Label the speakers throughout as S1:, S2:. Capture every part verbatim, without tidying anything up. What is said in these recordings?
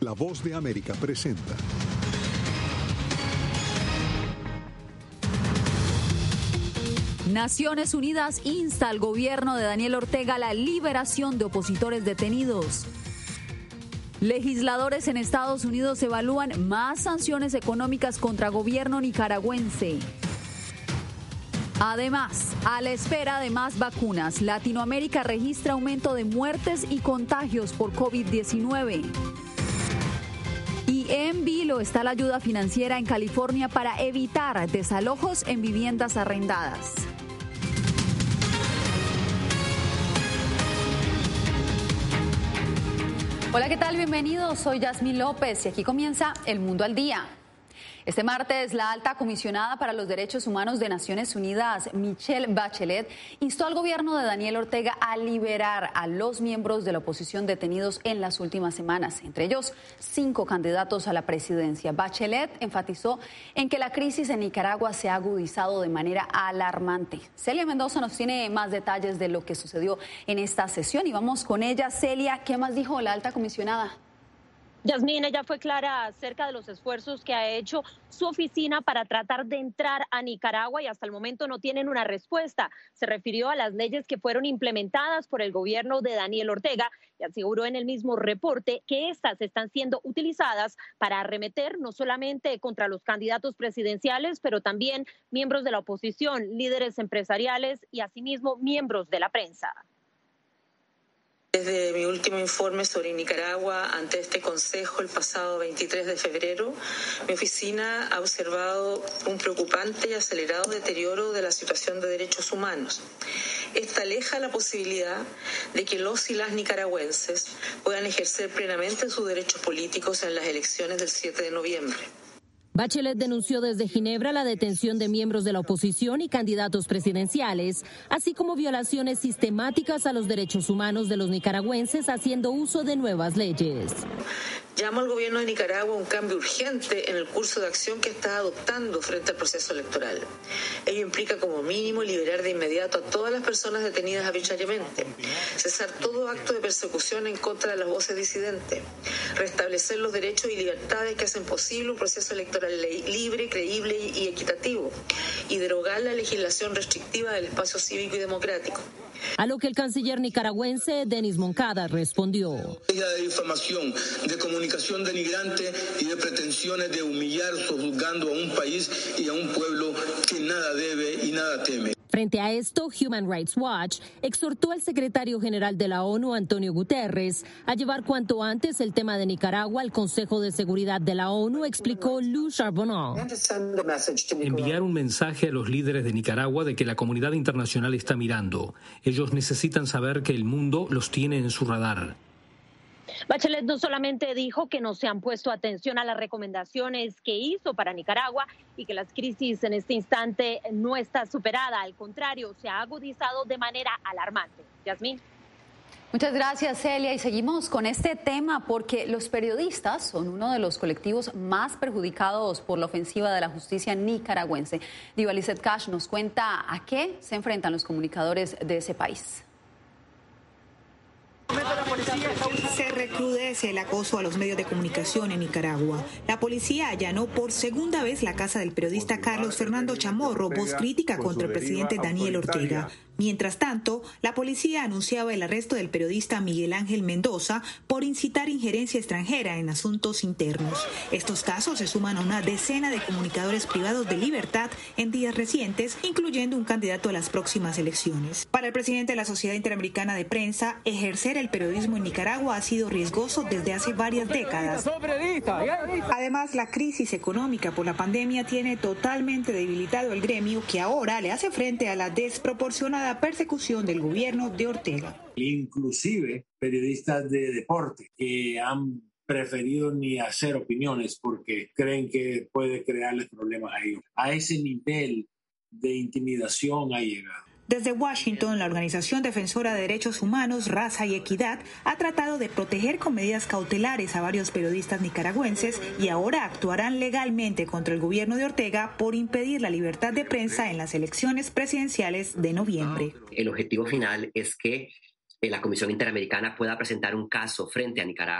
S1: La Voz de América presenta.
S2: Naciones Unidas insta al gobierno de Daniel Ortega a la liberación de opositores detenidos. Legisladores en Estados Unidos evalúan más sanciones económicas contra gobierno nicaragüense. Además, a la espera de más vacunas, Latinoamérica registra aumento de muertes y contagios por COVID diecinueve. Y en vilo está la ayuda financiera en California para evitar desalojos en viviendas arrendadas. Hola, ¿qué tal? Bienvenidos. Soy Yasmín López y aquí comienza El Mundo al Día. Este martes, la alta comisionada para los derechos humanos de Naciones Unidas, Michelle Bachelet, instó al gobierno de Daniel Ortega a liberar a los miembros de la oposición detenidos en las últimas semanas, entre ellos cinco candidatos a la presidencia. Bachelet enfatizó en que la crisis en Nicaragua se ha agudizado de manera alarmante. Celia Mendoza nos tiene más detalles de lo que sucedió en esta sesión y vamos con ella. Celia, ¿qué más dijo la alta comisionada?
S3: Yasmín, ella fue clara acerca de los esfuerzos que ha hecho su oficina para tratar de entrar a Nicaragua y hasta el momento no tienen una respuesta. Se refirió a las leyes que fueron implementadas por el gobierno de Daniel Ortega y aseguró en el mismo reporte que estas están siendo utilizadas para arremeter no solamente contra los candidatos presidenciales, pero también miembros de la oposición, líderes empresariales y asimismo miembros de la prensa.
S4: Desde mi último informe sobre Nicaragua ante este Consejo el pasado veintitrés de febrero, mi oficina ha observado un preocupante y acelerado deterioro de la situación de derechos humanos. Esta aleja la posibilidad de que los y las nicaragüenses puedan ejercer plenamente sus derechos políticos en las elecciones del siete de noviembre.
S5: Bachelet denunció desde Ginebra la detención de miembros de la oposición y candidatos presidenciales, así como violaciones sistemáticas a los derechos humanos de los nicaragüenses haciendo uso de nuevas leyes.
S4: Llamo al gobierno de Nicaragua a un cambio urgente en el curso de acción que está adoptando frente al proceso electoral. Ello implica como mínimo liberar de inmediato a todas las personas detenidas arbitrariamente, cesar todo acto de persecución en contra de las voces disidentes, restablecer los derechos y libertades que hacen posible un proceso electoral libre, creíble y equitativo, y derogar la legislación restrictiva del espacio cívico y democrático.
S5: A lo que el canciller nicaragüense Denis Moncada respondió.
S6: De difamación, de comunicación denigrante y de pretensiones de humillar sojuzgando a un país y a un pueblo que nada debe y nada teme.
S5: Frente a esto, Human Rights Watch exhortó al secretario general de la ONU, Antonio Guterres, a llevar cuanto antes el tema de Nicaragua al Consejo de Seguridad de la ONU, explicó Lou Charbonneau.
S7: Enviar un mensaje a los líderes de Nicaragua de que la comunidad internacional está mirando. Ellos necesitan saber que el mundo los tiene en su radar.
S3: Bachelet no solamente dijo que no se han puesto atención a las recomendaciones que hizo para Nicaragua y que la crisis en este instante no está superada, al contrario, se ha agudizado de manera alarmante. Yasmín.
S2: Muchas gracias, Celia. Y seguimos con este tema porque los periodistas son uno de los colectivos más perjudicados por la ofensiva de la justicia nicaragüense. Diva Lizeth Cash nos cuenta a qué se enfrentan los comunicadores de ese país.
S8: Se recrudece el acoso a los medios de comunicación en Nicaragua. La policía allanó por segunda vez la casa del periodista Carlos Fernando Chamorro, voz crítica contra el presidente Daniel Ortega. Mientras tanto, la policía anunciaba el arresto del periodista Miguel Ángel Mendoza por incitar injerencia extranjera en asuntos internos. Estos casos se suman a una decena de comunicadores privados de libertad en días recientes, incluyendo un candidato a las próximas elecciones. Para el presidente de la Sociedad Interamericana de Prensa, ejercer el periodismo en Nicaragua ha sido riesgoso desde hace varias décadas. Además, la crisis económica por la pandemia tiene totalmente debilitado el gremio, que ahora le hace frente a la desproporcionada persecución del gobierno de Ortega.
S9: Inclusive periodistas de deporte que han preferido ni hacer opiniones porque creen que puede crearles problemas a ellos. A ese nivel de intimidación ha llegado.
S8: Desde Washington, la Organización Defensora de Derechos Humanos, Raza y Equidad ha tratado de proteger con medidas cautelares a varios periodistas nicaragüenses y ahora actuarán legalmente contra el gobierno de Ortega por impedir la libertad de prensa en las elecciones presidenciales de noviembre.
S10: El objetivo final es que la Comisión Interamericana pueda presentar un caso frente a Nicaragua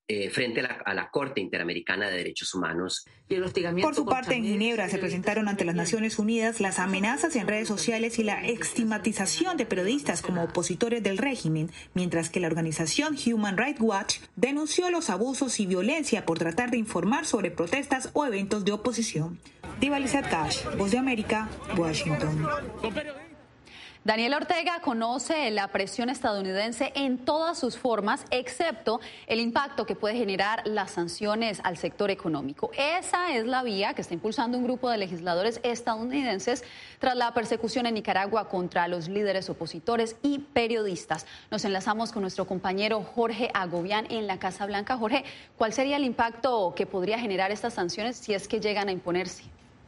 S10: eh, frente a la, a la Corte Interamericana de Derechos Humanos. Y el hostigamiento
S8: Por su parte, en Ginebra se presentaron ante las Naciones Unidas las amenazas en redes sociales y la estigmatización de periodistas como opositores del régimen, mientras que la organización Human Rights Watch denunció los abusos y violencia por tratar de informar sobre protestas o eventos de oposición. Diva Lizeth Cash, Voz de América, Washington.
S2: Daniel Ortega conoce la presión estadounidense en todas sus formas, excepto el impacto que puede generar las sanciones al sector económico. Esa es la vía que está impulsando un grupo de legisladores estadounidenses tras la persecución en Nicaragua contra los líderes opositores y periodistas. Nos enlazamos con nuestro compañero Jorge Agobián en la Casa Blanca. Jorge, ¿cuál sería el impacto que podría generar estas sanciones si es que llegan a imponerse?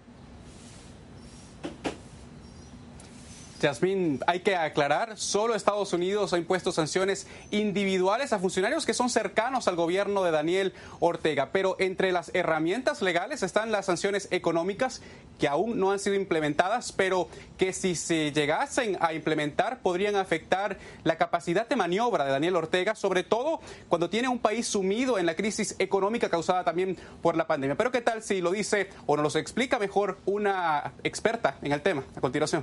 S11: Yasmín, hay que aclarar, solo Estados Unidos ha impuesto sanciones individuales a funcionarios que son cercanos al gobierno de Daniel Ortega, pero entre las herramientas legales están las sanciones económicas que aún no han sido implementadas, pero que si se llegasen a implementar podrían afectar la capacidad de maniobra de Daniel Ortega, sobre todo cuando tiene un país sumido en la crisis económica causada también por la pandemia. Pero ¿qué tal si lo dice o nos lo explica mejor una experta en el tema? A continuación.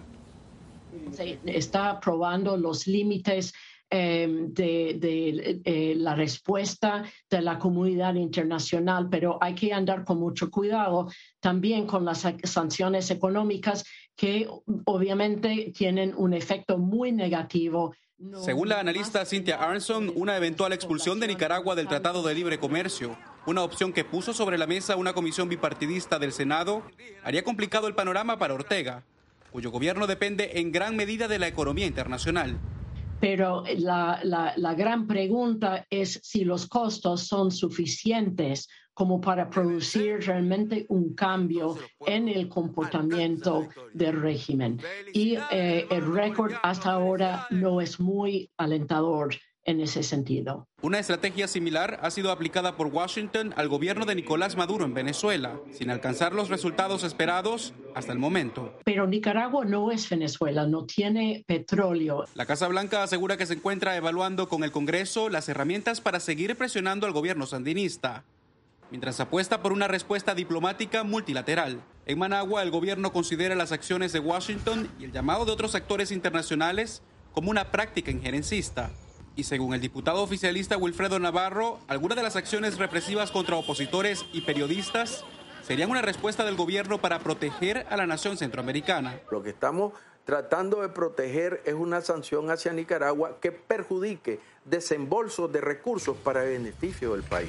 S12: Se está probando los límites eh, de, de eh, la respuesta de la comunidad internacional, pero hay que andar con mucho cuidado también con las sanciones económicas que obviamente tienen un efecto muy negativo. No,
S11: Según la analista Cynthia Aronson, una eventual expulsión de Nicaragua del Tratado de Libre Comercio, una opción que puso sobre la mesa una comisión bipartidista del Senado, haría complicado el panorama para Ortega, cuyo gobierno depende en gran medida de la economía internacional.
S12: Pero la, la, la gran pregunta es si los costos son suficientes como para producir realmente un cambio en el comportamiento del régimen. Y eh, el récord hasta ahora no es muy alentador en ese sentido.
S11: Una estrategia similar ha sido aplicada por Washington al gobierno de Nicolás Maduro en Venezuela, sin alcanzar los resultados esperados hasta el momento.
S12: Pero Nicaragua no es Venezuela, no tiene petróleo.
S11: La Casa Blanca asegura que se encuentra evaluando con el Congreso las herramientas para seguir presionando al gobierno sandinista, mientras apuesta por una respuesta diplomática multilateral. En Managua, el gobierno considera las acciones de Washington y el llamado de otros actores internacionales como una práctica injerencista. Y según el diputado oficialista Wilfredo Navarro, algunas de las acciones represivas contra opositores y periodistas serían una respuesta del gobierno para proteger a la nación centroamericana.
S13: Lo que estamos tratando de proteger es una sanción hacia Nicaragua que perjudique desembolsos de recursos para el beneficio del país.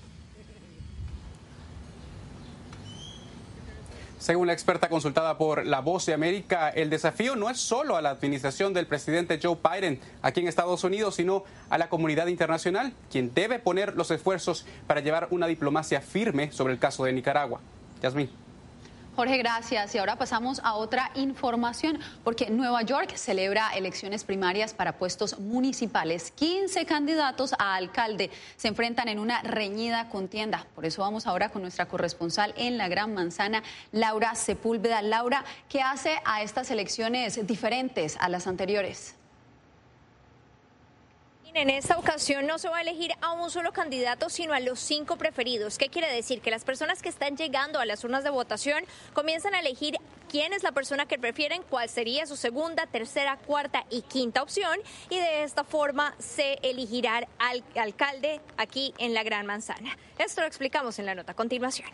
S11: Según la experta consultada por La Voz de América, el desafío no es solo a la administración del presidente Joe Biden aquí en Estados Unidos, sino a la comunidad internacional, quien debe poner los esfuerzos para llevar una diplomacia firme sobre el caso de Nicaragua. Yasmín.
S2: Jorge, gracias. Y ahora pasamos a otra información, porque Nueva York celebra elecciones primarias para puestos municipales. quince candidatos a alcalde se enfrentan en una reñida contienda. Por eso vamos ahora con nuestra corresponsal en la Gran Manzana, Laura Sepúlveda. Laura, ¿qué hace a estas elecciones diferentes a las anteriores?
S14: En esta ocasión no se va a elegir a un solo candidato, sino a los cinco preferidos. ¿Qué quiere decir? Que las personas que están llegando a las urnas de votación comienzan a elegir quién es la persona que prefieren, cuál sería su segunda, tercera, cuarta y quinta opción. Y de esta forma se elegirá al alcalde aquí en la Gran Manzana. Esto lo explicamos en la nota a continuación.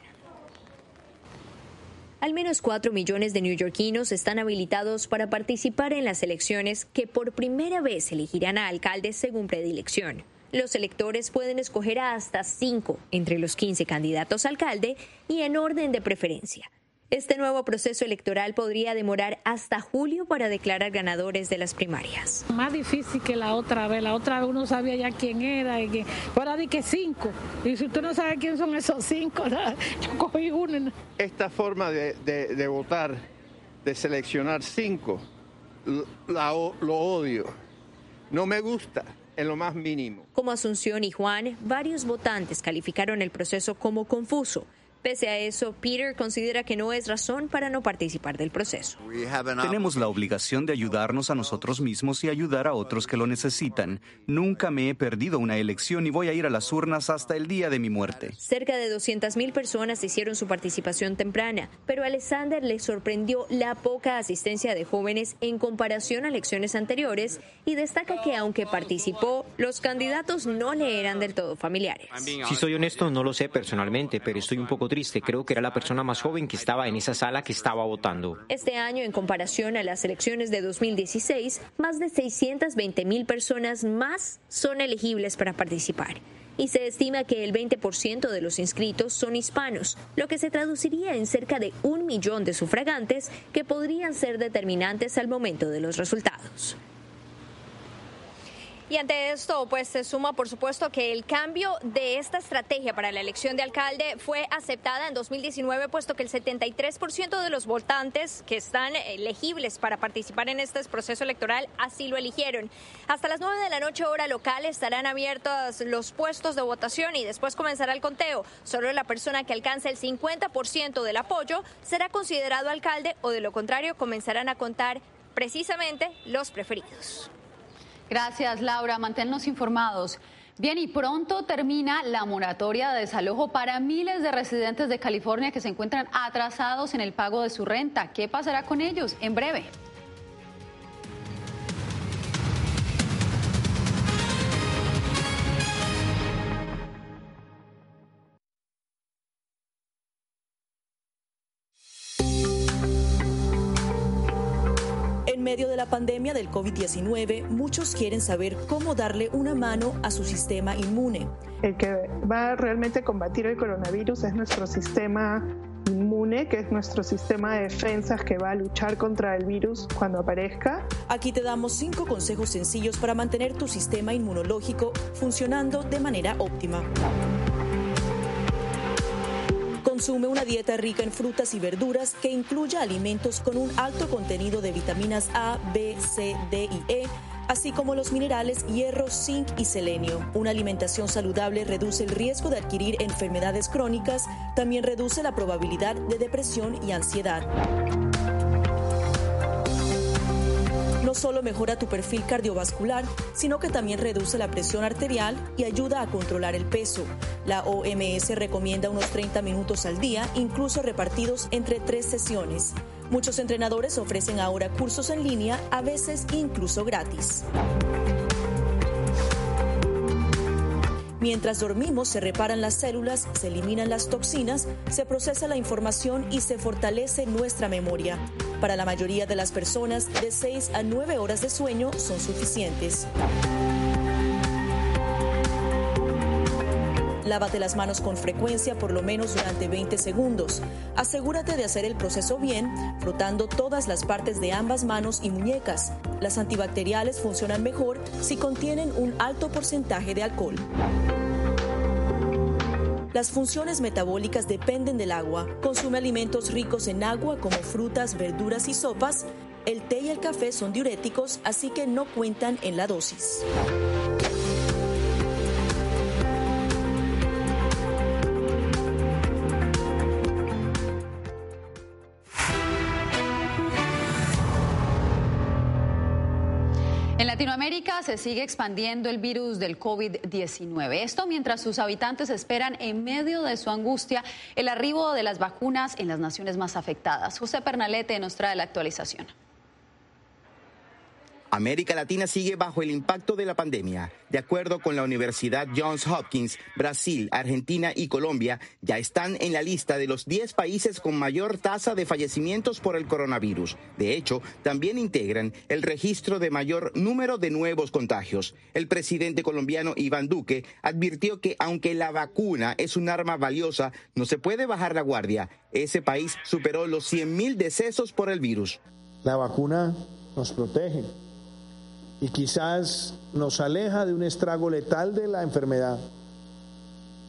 S14: Al menos cuatro millones de neoyorquinos están habilitados para participar en las elecciones que por primera vez elegirán a alcaldes según predilección. Los electores pueden escoger a hasta cinco entre los quince candidatos a alcalde y en orden de preferencia. Este nuevo proceso electoral podría demorar hasta julio para declarar ganadores de las primarias.
S15: Más difícil que la otra vez. La otra vez uno sabía ya quién era. Y que, ahora di que cinco. Y si usted no sabe quién son esos cinco, yo cogí uno.
S16: Esta forma de, de, de votar, de seleccionar cinco, la, lo odio. No me gusta en lo más mínimo.
S14: Como Asunción y Juan, varios votantes calificaron el proceso como confuso. Pese a eso, Peter considera que no es razón para no participar del proceso.
S17: Tenemos la obligación de ayudarnos a nosotros mismos y ayudar a otros que lo necesitan. Nunca me he perdido una elección y voy a ir a las urnas hasta el día de mi muerte.
S14: Cerca de doscientas mil personas hicieron su participación temprana, pero a Alexander le sorprendió la poca asistencia de jóvenes en comparación a elecciones anteriores y destaca que aunque participó, los candidatos no le eran del todo familiares.
S18: Si soy honesto, no lo sé personalmente, pero estoy un poco triste. Creo que era la persona más joven que estaba en esa sala que estaba votando.
S14: Este año, en comparación a las elecciones de dos mil dieciséis, más de seiscientas veinte mil personas más son elegibles para participar. Y se estima que el veinte por ciento de los inscritos son hispanos, lo que se traduciría en cerca de un millón de sufragantes que podrían ser determinantes al momento de los resultados. Y ante esto, pues se suma, por supuesto, que el cambio de esta estrategia para la elección de alcalde fue aceptada en dos mil diecinueve, puesto que el setenta y tres por ciento de los votantes que están elegibles para participar en este proceso electoral así lo eligieron. Hasta las nueve de la noche, hora local, estarán abiertos los puestos de votación y después comenzará el conteo. Solo la persona que alcance el cincuenta por ciento del apoyo será considerado alcalde o de lo contrario comenzarán a contar precisamente los preferidos.
S2: Gracias, Laura. Manténnos informados. Bien, y pronto termina la moratoria de desalojo para miles de residentes de California que se encuentran atrasados en el pago de su renta. ¿Qué pasará con ellos? En breve.
S19: En medio de la pandemia del COVID diecinueve, muchos quieren saber cómo darle una mano a su sistema inmune.
S20: El que va a realmente combatir el coronavirus es nuestro sistema inmune, que es nuestro sistema de defensas que va a luchar contra el virus cuando aparezca.
S19: Aquí te damos cinco consejos sencillos para mantener tu sistema inmunológico funcionando de manera óptima. Consume una dieta rica en frutas y verduras que incluya alimentos con un alto contenido de vitaminas A, B, C, D y E, así como los minerales hierro, zinc y selenio. Una alimentación saludable reduce el riesgo de adquirir enfermedades crónicas, también reduce la probabilidad de depresión y ansiedad. No solo mejora tu perfil cardiovascular, sino que también reduce la presión arterial y ayuda a controlar el peso. La O M S recomienda unos treinta minutos al día, incluso repartidos entre tres sesiones. Muchos entrenadores ofrecen ahora cursos en línea, a veces incluso gratis. Mientras dormimos, se reparan las células, se eliminan las toxinas, se procesa la información y se fortalece nuestra memoria. Para la mayoría de las personas, de seis a nueve horas de sueño son suficientes. Lávate las manos con frecuencia, por lo menos durante veinte segundos. Asegúrate de hacer el proceso bien, frotando todas las partes de ambas manos y muñecas. Las antibacteriales funcionan mejor si contienen un alto porcentaje de alcohol. Las funciones metabólicas dependen del agua. Consume alimentos ricos en agua como frutas, verduras y sopas. El té y el café son diuréticos, así que no cuentan en la dosis.
S2: En Latinoamérica se sigue expandiendo el virus del COVID diecinueve. Esto mientras sus habitantes esperan, en medio de su angustia, el arribo de las vacunas en las naciones más afectadas. José Pernalete nos trae la actualización.
S21: América Latina sigue bajo el impacto de la pandemia. De acuerdo con la Universidad Johns Hopkins, Brasil, Argentina y Colombia ya están en la lista de los diez países con mayor tasa de fallecimientos por el coronavirus. De hecho, también integran el registro de mayor número de nuevos contagios. El presidente colombiano Iván Duque advirtió que aunque la vacuna es un arma valiosa, no se puede bajar la guardia. Ese país superó los cien mil decesos por el virus.
S22: La vacuna nos protege y quizás nos aleja de un estrago letal de la enfermedad,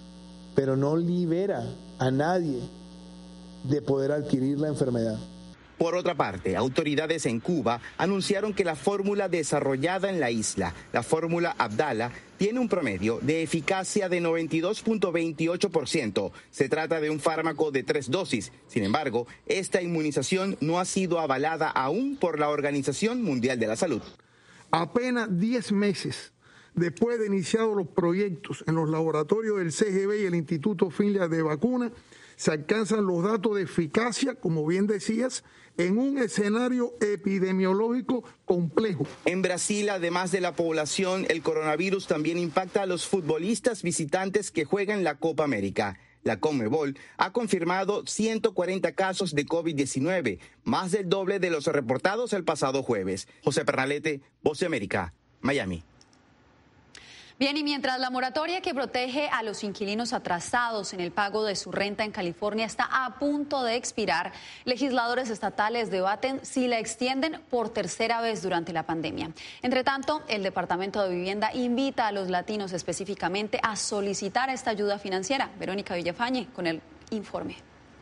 S22: pero no libera a nadie de poder adquirir la enfermedad.
S21: Por otra parte, autoridades en Cuba anunciaron que la fórmula desarrollada en la isla, la fórmula Abdala, tiene un promedio de eficacia de noventa y dos punto veintiocho por ciento. Se trata de un fármaco de tres dosis. Sin embargo, esta inmunización no ha sido avalada aún por la Organización Mundial de la Salud.
S1: Apenas diez meses después de iniciados los proyectos en los laboratorios del C G B y el Instituto Finlay de Vacunas, se alcanzan los datos de eficacia, como bien decías, en un escenario epidemiológico complejo.
S21: En Brasil, además de la población, el coronavirus también impacta a los futbolistas visitantes que juegan la Copa América. La Conmebol ha confirmado ciento cuarenta casos de COVID diecinueve, más del doble de los reportados el pasado jueves. José Pernalete, Voz de América, Miami.
S2: Bien, y mientras la moratoria que protege a los inquilinos atrasados en el pago de su renta en California está a punto de expirar, legisladores estatales debaten si la extienden por tercera vez durante la pandemia. Entre tanto, el Departamento de Vivienda invita a los latinos específicamente a solicitar esta ayuda financiera. Verónica Villafañe con el informe.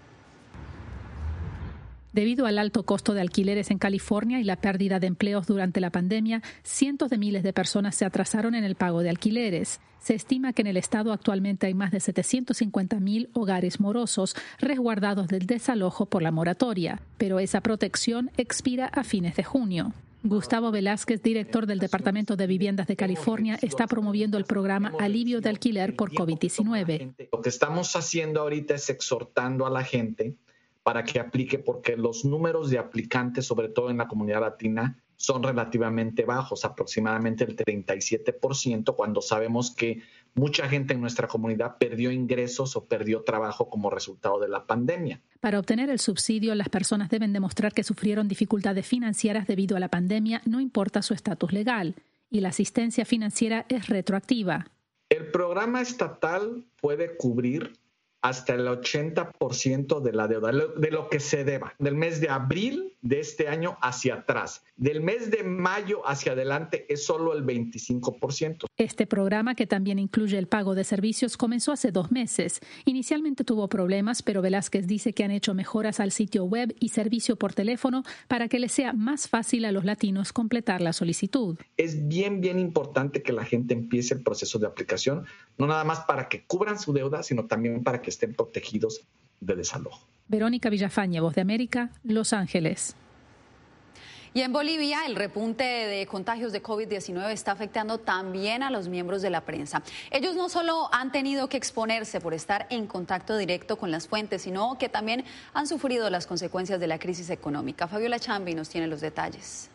S4: Debido al alto costo de alquileres en California y la pérdida de empleos durante la pandemia, cientos de miles de personas se atrasaron en el pago de alquileres. Se estima que en el estado actualmente hay más de setecientos cincuenta mil hogares morosos resguardados del desalojo por la moratoria, pero esa protección expira a fines de junio. Gustavo Velázquez, director del Departamento de Viviendas de California, está promoviendo el programa Alivio de Alquiler por COVID diecinueve.
S23: Lo que estamos haciendo ahorita es exhortando a la gente para que aplique, porque los números de aplicantes, sobre todo en la comunidad latina, son relativamente bajos, aproximadamente el treinta y siete por ciento, cuando sabemos que mucha gente en nuestra comunidad perdió ingresos o perdió trabajo como resultado de la pandemia.
S4: Para obtener el subsidio, las personas deben demostrar que sufrieron dificultades financieras debido a la pandemia, no importa su estatus legal, y la asistencia financiera es retroactiva.
S23: El programa estatal puede cubrir hasta el ochenta por ciento de la deuda, de lo que se deba, del mes de abril de este año hacia atrás. Del mes de mayo hacia adelante es solo el veinticinco por ciento.
S4: Este programa, que también incluye el pago de servicios, comenzó hace dos meses. Inicialmente tuvo problemas, pero Velázquez dice que han hecho mejoras al sitio web y servicio por teléfono para que les sea más fácil a los latinos completar la solicitud.
S23: Es bien, bien importante que la gente empiece el proceso de aplicación, no nada más para que cubran su deuda, sino también para que estén protegidos de desalojo.
S4: Verónica Villafañe, Voz de América, Los Ángeles.
S2: Y en Bolivia, el repunte de contagios de COVID diecinueve está afectando también a los miembros de la prensa. Ellos no solo han tenido que exponerse por estar en contacto directo con las fuentes, sino que también han sufrido las consecuencias de la crisis económica. Fabiola Chambi nos tiene los detalles.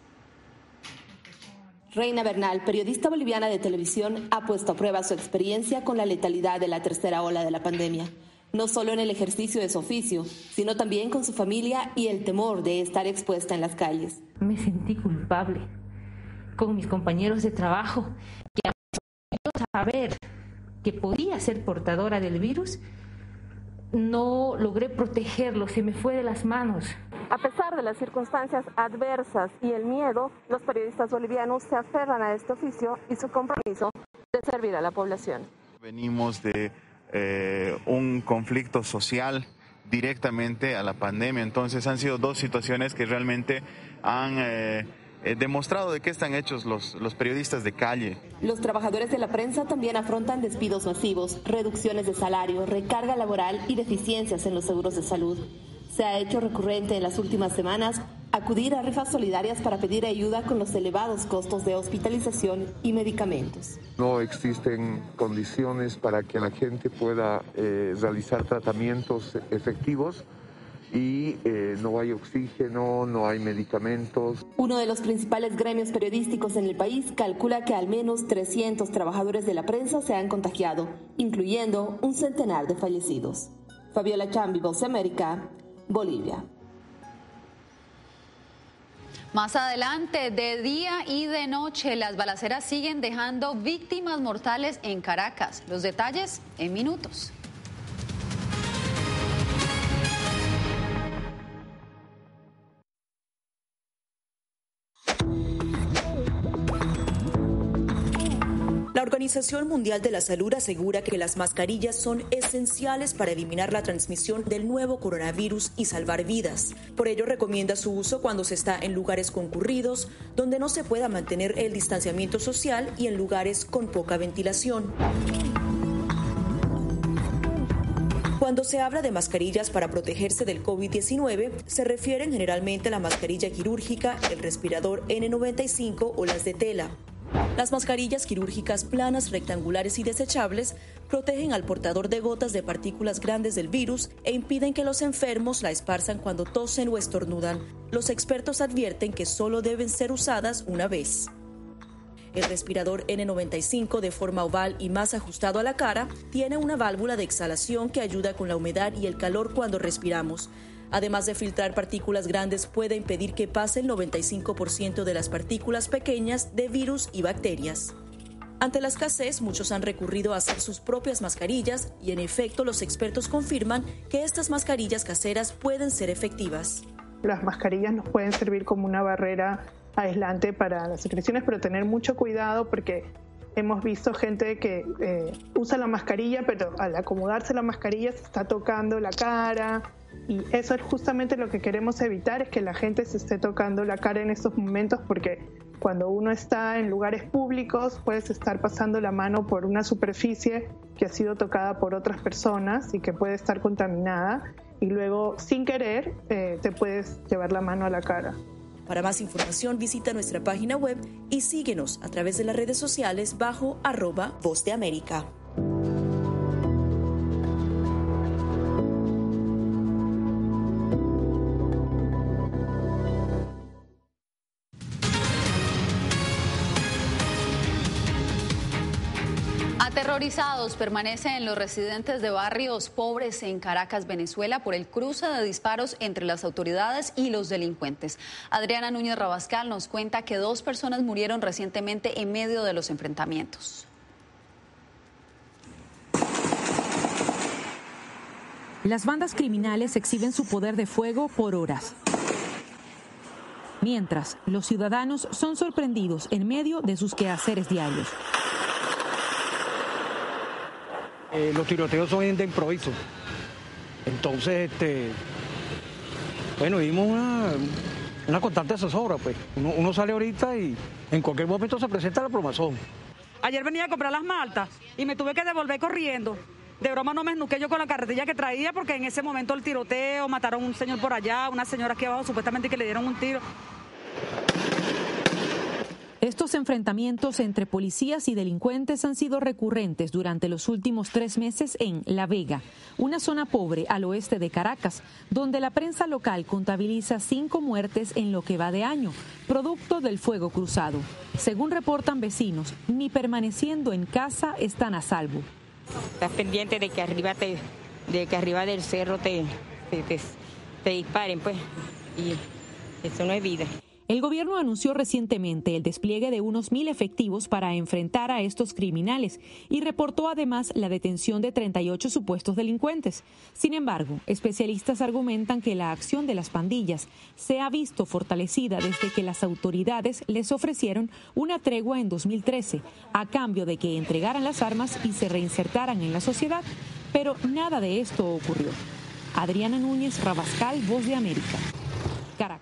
S24: Reina Bernal, periodista boliviana de televisión, ha puesto a prueba su experiencia con la letalidad de la tercera ola de la pandemia. No solo en el ejercicio de su oficio, sino también con su familia y el temor de estar expuesta en las calles.
S25: Me sentí culpable con mis compañeros de trabajo, que a saber que podía ser portadora del virus, no logré protegerlo, se me fue de las manos.
S24: A pesar de las circunstancias adversas y el miedo, los periodistas bolivianos se aferran a este oficio y su compromiso de servir a la población.
S26: Venimos de eh, un conflicto social directamente a la pandemia, entonces han sido dos situaciones que realmente han eh, eh, demostrado de qué están hechos los, los periodistas de calle.
S24: Los trabajadores de la prensa también afrontan despidos masivos, reducciones de salario, recarga laboral y deficiencias en los seguros de salud. Se ha hecho recurrente en las últimas semanas acudir a rifas solidarias para pedir ayuda con los elevados costos de hospitalización y medicamentos.
S27: No existen condiciones para que la gente pueda eh, realizar tratamientos efectivos y eh, no hay oxígeno, no hay medicamentos.
S24: Uno de los principales gremios periodísticos en el país calcula que al menos trescientos trabajadores de la prensa se han contagiado, incluyendo un centenar de fallecidos. Fabiola Chambi, Voz de América, Bolivia.
S2: Más adelante, de día y de noche, las balaceras siguen dejando víctimas mortales en Caracas. Los detalles en minutos.
S24: La organización
S19: Organización Mundial de la Salud asegura que las mascarillas son esenciales para eliminar la transmisión del nuevo coronavirus y salvar vidas. Por ello, recomienda su uso cuando se está en lugares concurridos, donde no se pueda mantener el distanciamiento social y en lugares con poca ventilación. Cuando se habla de mascarillas para protegerse del COVID diecinueve, se refieren generalmente a la mascarilla quirúrgica, el respirador ene noventa y cinco o las de tela. Las mascarillas quirúrgicas planas, rectangulares y desechables protegen al portador de gotas de partículas grandes del virus e impiden que los enfermos la esparzan cuando tosen o estornudan. Los expertos advierten que solo deben ser usadas una vez. El respirador ene noventa y cinco, de forma oval y más ajustado a la cara, tiene una válvula de exhalación que ayuda con la humedad y el calor cuando respiramos. Además de filtrar partículas grandes, puede impedir que pase el noventa y cinco por ciento de las partículas pequeñas de virus y bacterias. Ante la escasez, muchos han recurrido a hacer sus propias mascarillas y, en efecto, los expertos confirman que estas mascarillas caseras pueden ser efectivas.
S20: Las mascarillas nos pueden servir como una barrera aislante para las secreciones, pero tener mucho cuidado porque hemos visto gente que eh, usa la mascarilla, pero al acomodarse la mascarilla se está tocando la cara, y eso es justamente lo que queremos evitar, es que la gente se esté tocando la cara en estos momentos, porque cuando uno está en lugares públicos puedes estar pasando la mano por una superficie que ha sido tocada por otras personas y que puede estar contaminada, y luego sin querer eh, te puedes llevar la mano a la cara.
S19: Para más información, visita nuestra página web y síguenos a través de las redes sociales bajo arroba Voz de América.
S2: Aterrorizados permanecen los residentes de barrios pobres en Caracas, Venezuela, por el cruce de disparos entre las autoridades y los delincuentes. Adriana Núñez Rabascal nos cuenta que dos personas murieron recientemente en medio de los enfrentamientos.
S3: Las bandas criminales exhiben su poder de fuego por horas, mientras los ciudadanos son sorprendidos en medio de sus quehaceres diarios.
S5: Eh, los tiroteos son de improviso. Entonces, este, bueno, vimos una, una constante zozobra, pues. Uno, uno sale ahorita y en cualquier momento se presenta la plomazón.
S6: Ayer venía a comprar las maltas y me tuve que devolver corriendo. De broma no me esnuqué yo con la carretilla que traía porque en ese momento el tiroteo, mataron a un señor por allá, una señora aquí abajo supuestamente que le dieron un tiro.
S3: Estos enfrentamientos entre policías y delincuentes han sido recurrentes durante los últimos tres meses en La Vega, una zona pobre al oeste de Caracas, donde la prensa local contabiliza cinco muertes en lo que va de año, producto del fuego cruzado. Según reportan vecinos, ni permaneciendo en casa están a salvo.
S7: Estás pendiente de que arriba te, de que arriba del cerro te, te, te, te disparen, pues, y eso no es vida.
S3: El gobierno anunció recientemente el despliegue de unos mil efectivos para enfrentar a estos criminales y reportó además la detención de treinta y ocho supuestos delincuentes. Sin embargo, especialistas argumentan que la acción de las pandillas se ha visto fortalecida desde que las autoridades les ofrecieron una tregua en dos mil trece a cambio de que entregaran las armas y se reinsertaran en la sociedad, pero nada de esto ocurrió. Adriana Núñez Rabascal, Voz de América, Caracas.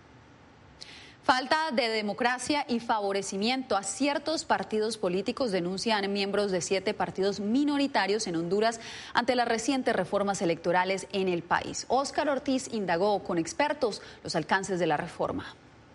S2: Falta de democracia y favorecimiento a ciertos partidos políticos, denuncian miembros de siete partidos minoritarios en Honduras ante las recientes reformas electorales en el país. Óscar Ortiz indagó con expertos los alcances de la reforma.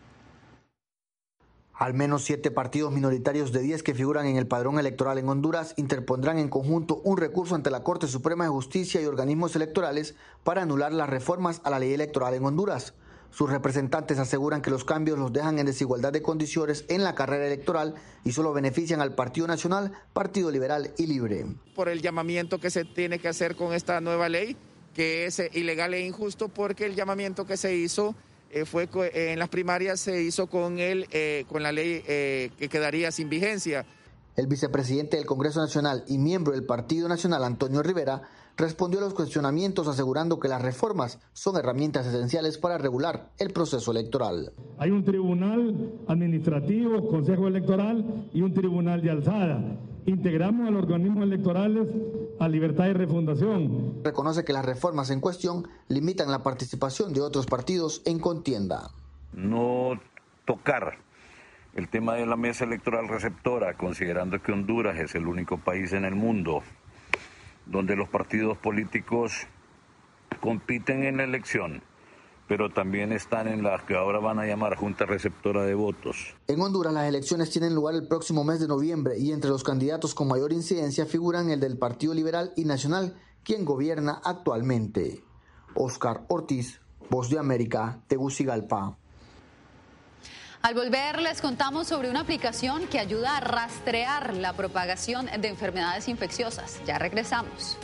S8: Al menos siete partidos minoritarios de diez que figuran en el padrón electoral en Honduras interpondrán en conjunto un recurso ante la Corte Suprema de Justicia y organismos electorales para anular las reformas a la ley electoral en Honduras. Sus representantes aseguran que los cambios los dejan en desigualdad de condiciones en la carrera electoral y solo benefician al Partido Nacional, Partido Liberal y Libre.
S9: Por el llamamiento que se tiene que hacer con esta nueva ley, que es ilegal e injusto, porque el llamamiento que se hizo eh, fue eh, en las primarias se hizo con, el, eh, con la ley eh, que quedaría sin vigencia.
S8: El vicepresidente del Congreso Nacional y miembro del Partido Nacional, Antonio Rivera, respondió a los cuestionamientos asegurando que las reformas son herramientas esenciales para regular el proceso electoral.
S10: Hay un tribunal administrativo, consejo electoral y un tribunal de alzada. Integramos a los organismos electorales a libertad de refundación.
S8: Reconoce que las reformas en cuestión limitan la participación de otros partidos en contienda.
S11: No tocar el tema de la mesa electoral receptora, considerando que Honduras es el único país en el mundo donde los partidos políticos compiten en la elección, pero también están en las que ahora van a llamar Junta Receptora de Votos.
S8: En Honduras las elecciones tienen lugar el próximo mes de noviembre y entre los candidatos con mayor incidencia figuran el del Partido Liberal y Nacional, quien gobierna actualmente. Oscar Ortiz, Voz de América, Tegucigalpa.
S2: Al volver les contamos sobre una aplicación que ayuda a rastrear la propagación de enfermedades infecciosas. Ya regresamos.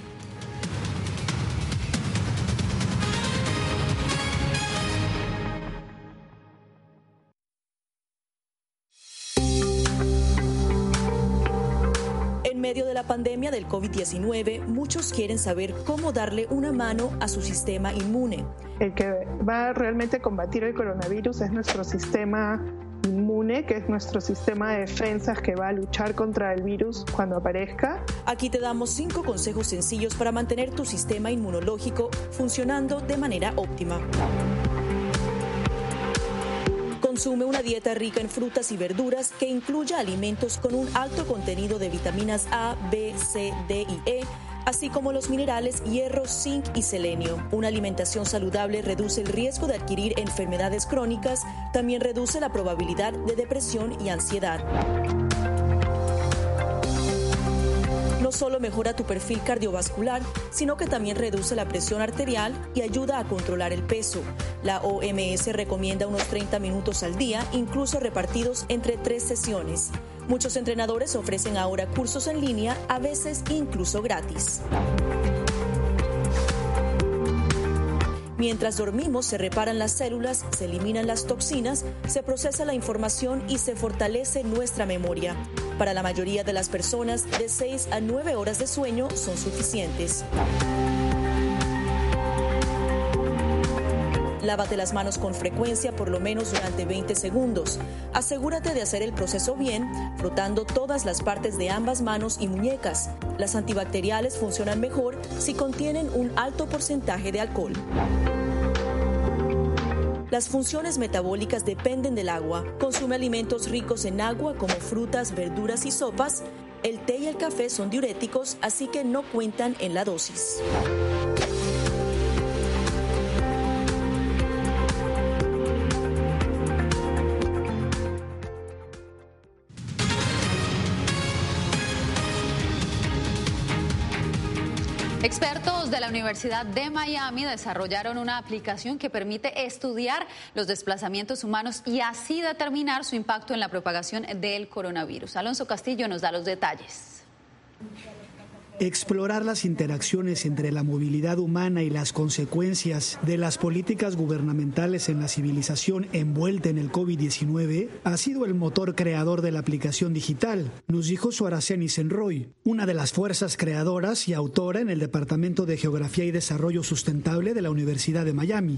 S19: En medio de la pandemia del COVID diecinueve, muchos quieren saber cómo darle una mano a su sistema inmune.
S20: El que va a realmente combatir el coronavirus es nuestro sistema inmune, que es nuestro sistema de defensas que va a luchar contra el virus cuando aparezca.
S19: Aquí te damos cinco consejos sencillos para mantener tu sistema inmunológico funcionando de manera óptima. Consume una dieta rica en frutas y verduras que incluya alimentos con un alto contenido de vitaminas A, B, C, D y E, así como los minerales hierro, zinc y selenio. Una alimentación saludable reduce el riesgo de adquirir enfermedades crónicas, también reduce la probabilidad de depresión y ansiedad. No solo mejora tu perfil cardiovascular, sino que también reduce la presión arterial y ayuda a controlar el peso. La O M S recomienda unos treinta minutos al día, incluso repartidos entre tres sesiones. Muchos entrenadores ofrecen ahora cursos en línea, a veces incluso gratis. Mientras dormimos, se reparan las células, se eliminan las toxinas, se procesa la información y se fortalece nuestra memoria. Para la mayoría de las personas, de seis a nueve horas de sueño son suficientes. Lávate las manos con frecuencia, por lo menos durante veinte segundos. Asegúrate de hacer el proceso bien, frotando todas las partes de ambas manos y muñecas. Las antibacteriales funcionan mejor si contienen un alto porcentaje de alcohol. Las funciones metabólicas dependen del agua. Consume alimentos ricos en agua como frutas, verduras y sopas. El té y el café son diuréticos, así que no cuentan en la dosis.
S2: Expertos de la Universidad de Miami desarrollaron una aplicación que permite estudiar los desplazamientos humanos y así determinar su impacto en la propagación del coronavirus. Alonso Castillo nos da los detalles.
S12: Explorar las interacciones entre la movilidad humana y las consecuencias de las políticas gubernamentales en la civilización envuelta en el COVID diecinueve ha sido el motor creador de la aplicación digital, nos dijo Suaraceni Senroy, una de las fuerzas creadoras y autora en el Departamento de Geografía y Desarrollo Sustentable de la Universidad de Miami.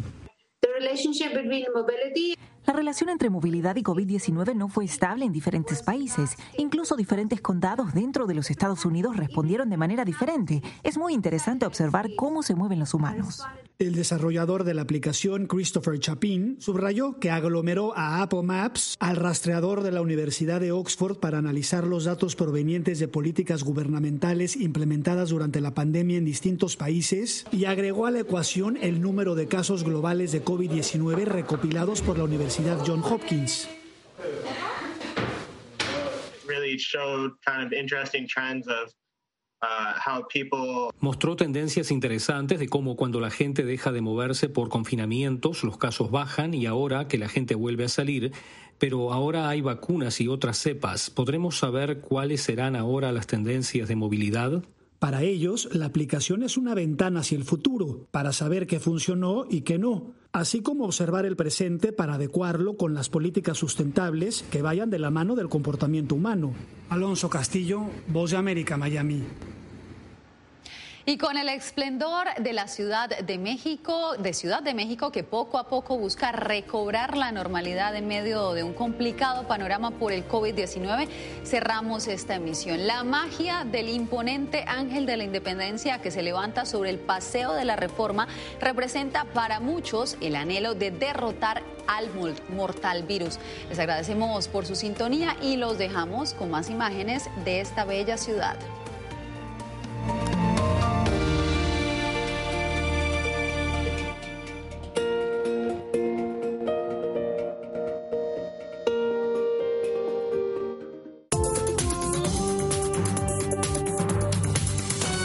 S13: La relación entre movilidad y COVID diecinueve no fue estable en diferentes países. Incluso diferentes condados dentro de los Estados Unidos respondieron de manera diferente. Es muy interesante observar cómo se mueven los humanos.
S12: El desarrollador de la aplicación, Christopher Chapin, subrayó que aglomeró a Apple Maps al rastreador de la Universidad de Oxford para analizar los datos provenientes de políticas gubernamentales implementadas durante la pandemia en distintos países y agregó a la ecuación el número de casos globales de COVID diecinueve recopilados por la Universidad Johns Hopkins.
S15: Really showed kind of interesting trends of
S16: Mostró tendencias interesantes de cómo cuando la gente deja de moverse por confinamientos, los casos bajan y ahora que la gente vuelve a salir, pero ahora hay vacunas y otras cepas. ¿Podremos saber cuáles serán ahora las tendencias de movilidad?
S12: Para ellos, la aplicación es una ventana hacia el futuro, para saber qué funcionó y qué no, así como observar el presente para adecuarlo con las políticas sustentables que vayan de la mano del comportamiento humano. Alonso Castillo, Voz de América, Miami.
S2: Y con el esplendor de la Ciudad de México, de Ciudad de México, que poco a poco busca recobrar la normalidad en medio de un complicado panorama por el COVID diecinueve, cerramos esta emisión. La magia del imponente ángel de la independencia que se levanta sobre el Paseo de la Reforma representa para muchos el anhelo de derrotar al mortal virus. Les agradecemos por su sintonía y los dejamos con más imágenes de esta bella ciudad.